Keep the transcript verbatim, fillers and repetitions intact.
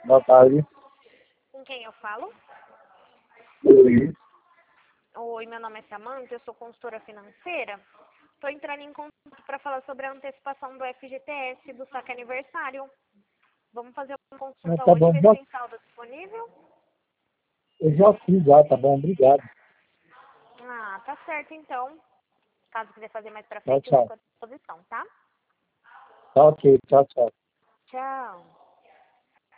Boa tarde. Com quem eu falo? Luiz. Oi, meu nome é Samanta, eu sou consultora financeira. Estou entrando em contato para falar sobre a antecipação do F G T S do saque aniversário. Vamos fazer uma Ah, consulta tá hoje, bom, ver se já, tem saldo disponível? eu já fiz já, tá bom, obrigado. Ah, tá certo então. Caso quiser fazer mais para Tchau, frente, eu tchau. fico à disposição, tá? Tá ok, tchau, tchau. Tchau.